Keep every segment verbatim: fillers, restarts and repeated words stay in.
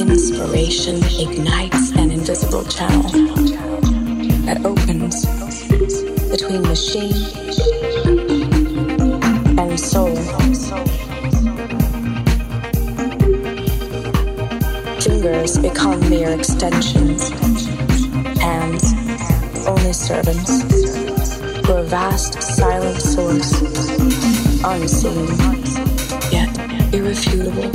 Inspiration ignites an invisible channel that opens between machine and soul. Fingers become mere extensions, hands only servants to a vast silent source, unseen yet irrefutable.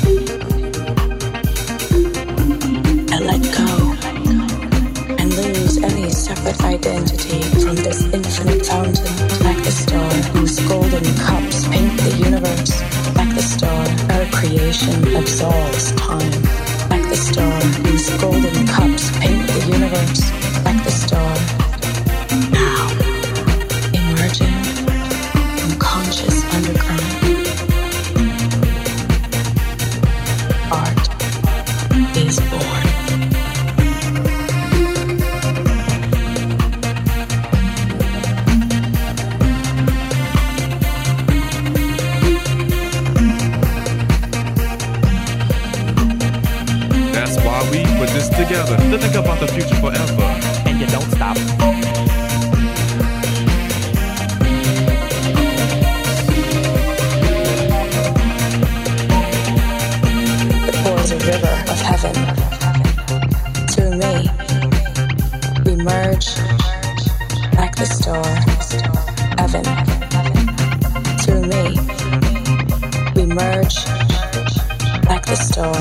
I let go and lose any separate identity from this infinite fountain, like the star whose golden cups paint the universe, like the star our creation absolves time, like the star whose golden cups paint the universe, like the star now emerging from conscious underground. Art is born. That's why we put this together, to think about the future forever. And you don't stop. It pours a river of heaven through me. We merge like the star, heaven. Through me, we merge like the star.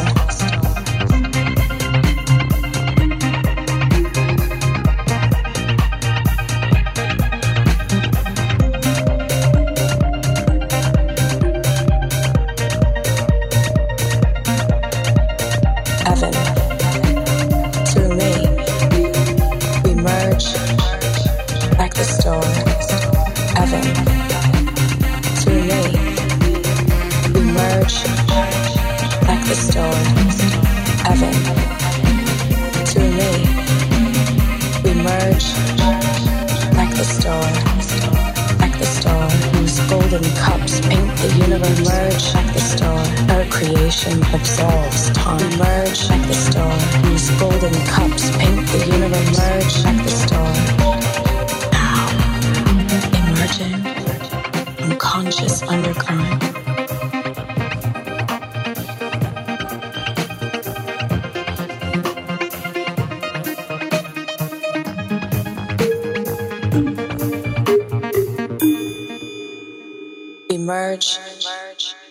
Heaven. Through me, we merge like the star. Heaven. Through me, we merge like the star. Heaven. Through me, we merge like the star. Like the star whose golden cups paint the universe. Merge like the star our creation absolves time. Merge like the star whose golden cups paint the universe. Merge like the star now emerging from conscious underground. Emerge